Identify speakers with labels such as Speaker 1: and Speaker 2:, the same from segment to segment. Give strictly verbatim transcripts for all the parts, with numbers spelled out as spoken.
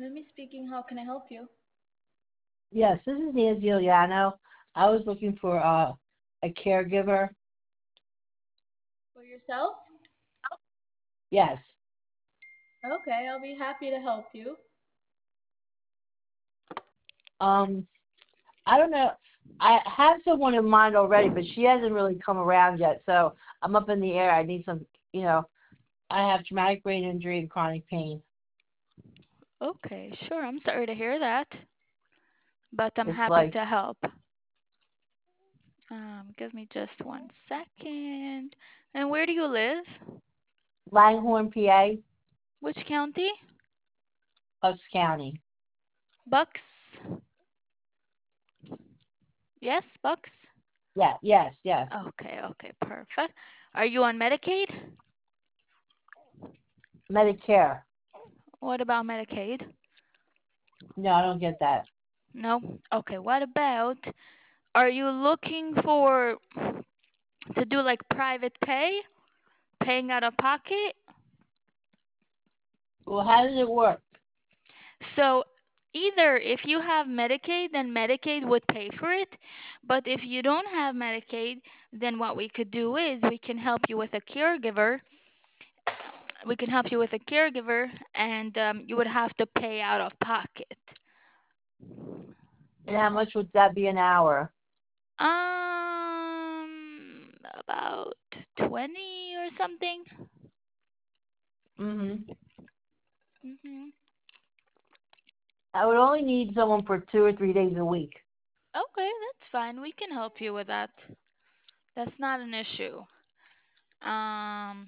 Speaker 1: Mimi speaking. How can I help you?
Speaker 2: Yes, this is Nancy Giuliano. I was looking for uh, a caregiver.
Speaker 1: For yourself?
Speaker 2: Yes.
Speaker 1: Okay, I'll be happy to help you.
Speaker 2: Um, I don't know. I have someone in mind already, but she hasn't really come around yet. So I'm up in the air. I need some, you know, I have traumatic brain injury and chronic pain.
Speaker 1: Okay, sure. I'm sorry to hear that, but I'm
Speaker 2: It's
Speaker 1: happy
Speaker 2: like
Speaker 1: to help. Um, give me just one second. And where do you live?
Speaker 2: Langhorne, P A,
Speaker 1: Which county?
Speaker 2: Bucks County.
Speaker 1: Bucks. Yes, Bucks.
Speaker 2: Yeah, yes, yes.
Speaker 1: Okay, okay, perfect. Are you on Medicaid?
Speaker 2: Medicare.
Speaker 1: What about Medicaid?
Speaker 2: No, I don't get that.
Speaker 1: No? Okay, what about, are you looking for to do like private pay, paying out of pocket?
Speaker 2: Well, how does it work?
Speaker 1: So either if you have Medicaid, then Medicaid would pay for it. But if you don't have Medicaid, then what we could do is we can help you with a caregiver. We can help you with a caregiver, and um, you would have to pay out of pocket.
Speaker 2: And how much would that be an hour?
Speaker 1: Um, about twenty or something.
Speaker 2: Mm-hmm.
Speaker 1: Mhm.
Speaker 2: I would only need someone for two or three days a week.
Speaker 1: Okay, that's fine. We can help you with that. That's not an issue. Um,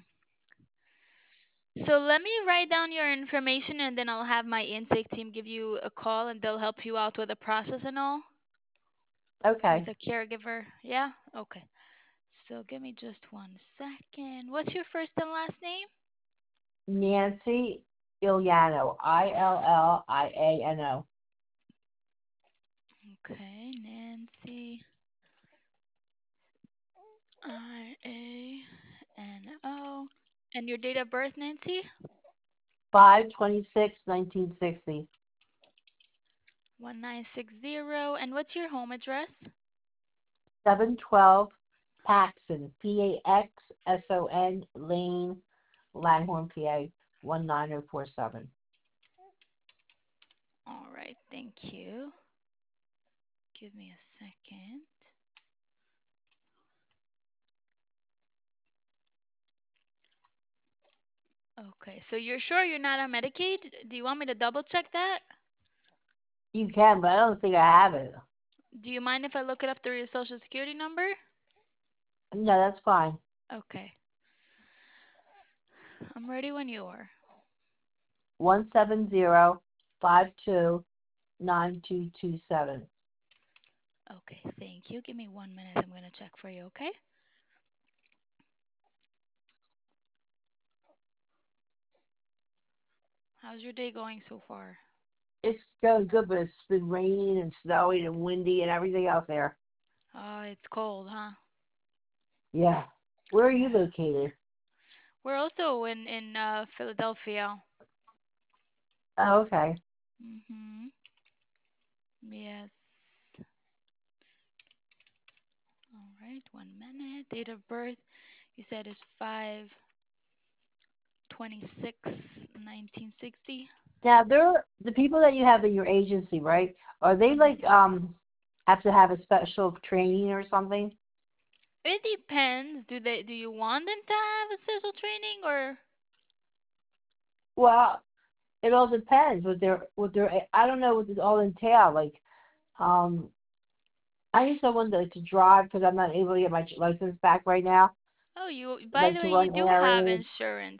Speaker 1: so let me write down your information and then I'll have my intake team give you a call and they'll help you out with the process and all with
Speaker 2: Okay.
Speaker 1: a caregiver. Yeah? Okay. So give me just one second. What's your first and last name?
Speaker 2: Nancy Iliano, I L L I A N O.
Speaker 1: Okay, Nancy I A N O. And your date of birth, Nancy?
Speaker 2: five twenty-six nineteen sixty.
Speaker 1: one nine six zero. And what's your home address?
Speaker 2: seven twelve Paxson, P A X S O N Lane, Langhorne, P A one nine zero four seven.
Speaker 1: All right, thank you. Give me a second. Okay, so you're sure you're not on Medicaid? Do you want me to double check that?
Speaker 2: You can, but I don't think I have it.
Speaker 1: Do you mind if I look it up through your social security number?
Speaker 2: No, that's fine.
Speaker 1: Okay, I'm ready when you are.
Speaker 2: One seven zero five two nine two two seven.
Speaker 1: Okay, thank you. Give me one minute. I'm going to check for you, okay? How's your day going so far?
Speaker 2: It's going good, but it's been raining and snowing and windy and everything out there.
Speaker 1: Oh, it's cold, huh?
Speaker 2: Yeah. Where are you
Speaker 1: Yeah.
Speaker 2: located?
Speaker 1: We're also in in uh, Philadelphia.
Speaker 2: Oh, okay.
Speaker 1: Mhm. Yes. All right. One minute. Date of birth. You said is five twenty six nineteen sixty.
Speaker 2: Now, they're the people that you have in your agency, right? Are they like
Speaker 1: Mhm.
Speaker 2: um have to have a special training or something?
Speaker 1: It depends. Do they do you want them to have a special training or
Speaker 2: Well, it all depends what they're what they're. I don't know what it all entail. Like, um, I need someone to, to drive because I'm not able to get my license back right now.
Speaker 1: Oh, you by
Speaker 2: Like
Speaker 1: the
Speaker 2: to
Speaker 1: way, you
Speaker 2: run
Speaker 1: do have
Speaker 2: errands.
Speaker 1: insurance.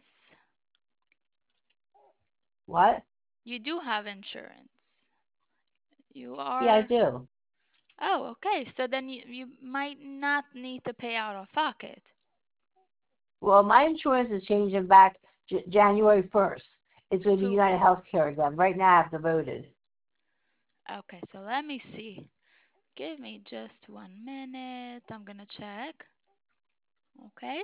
Speaker 2: What?
Speaker 1: You do have insurance. You
Speaker 2: Yeah, I
Speaker 1: are
Speaker 2: do.
Speaker 1: Oh, okay. So then you you might not need to pay out of pocket.
Speaker 2: Well, my insurance is changing back J- January first. It's going to be
Speaker 1: So
Speaker 2: United Healthcare again. Right now, I've devoted.
Speaker 1: okay, so let me see. Give me just one minute. I'm gonna check. Okay?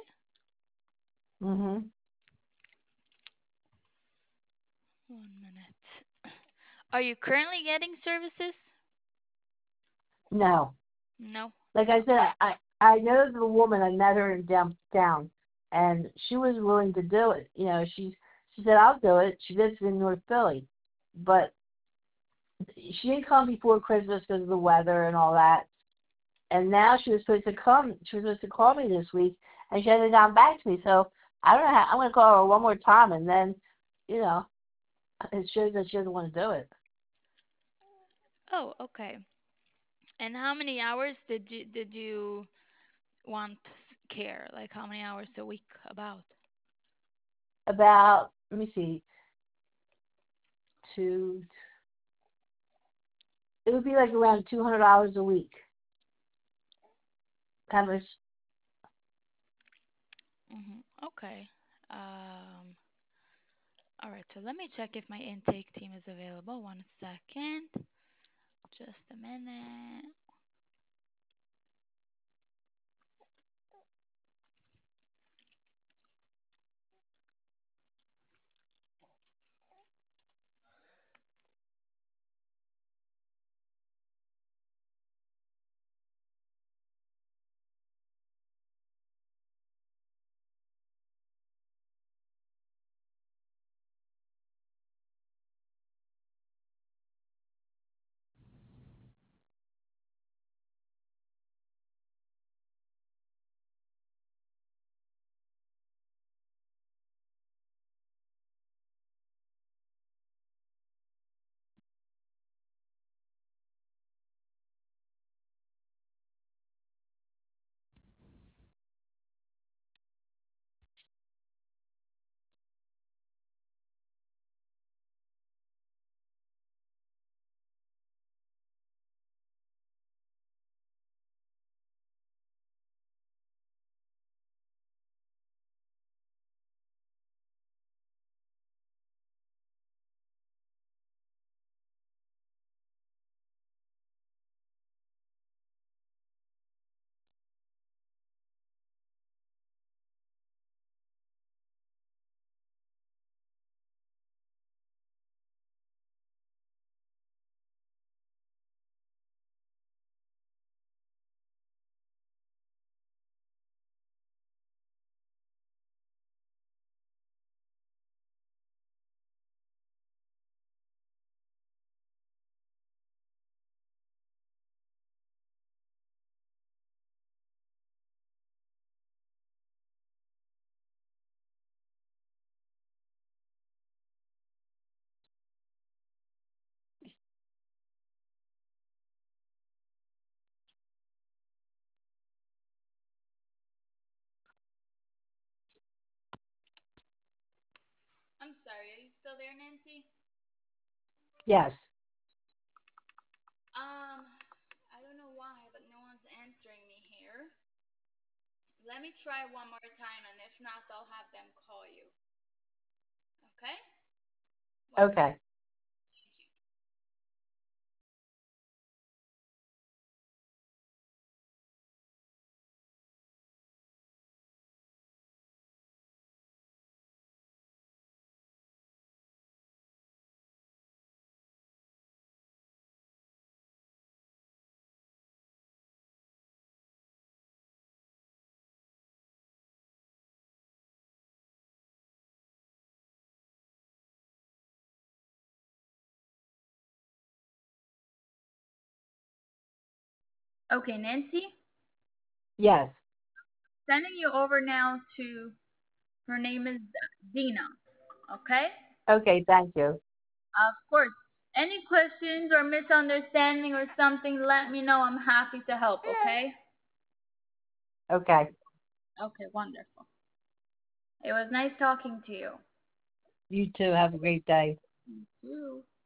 Speaker 2: Mm-hmm.
Speaker 1: One minute. Are you currently getting services?
Speaker 2: No.
Speaker 1: No.
Speaker 2: Like I said, I I know the woman. I met her in downtown, and she was willing to do it. You know, she she said I'll do it. She lives in North Philly, but she didn't come before Christmas because of the weather and all that. And now she was supposed to come. She was supposed to call me this week, and she hasn't gotten back to me. So I don't know. How, I'm going to call her one more time, and then, you know, it shows that she doesn't want to do it.
Speaker 1: Oh, okay. And how many hours did you did you want s- care? Like how many hours a week about?
Speaker 2: About, let me see, two. It would be like around two hundred dollars a week. Kind of.
Speaker 1: Hmm. Okay. Um, all right, so let me check if my intake team is available. One second. Just a minute. I'm sorry, are you still there, Nancy?
Speaker 2: Yes.
Speaker 1: Um, I don't know why, but no one's answering me here. Let me try one more time, and if not, I'll have them call you. Okay? One
Speaker 2: Okay.
Speaker 1: second. Thank you. Okay, Nancy,
Speaker 2: Yes.
Speaker 1: sending you over now to her name is Dina. Okay?
Speaker 2: Okay. Thank you.
Speaker 1: Of course. Any questions or misunderstanding or something, let me know. I'm happy to help, okay?
Speaker 2: Okay.
Speaker 1: Okay, wonderful. It was nice talking to you.
Speaker 2: You too. Have a great day.
Speaker 1: You too.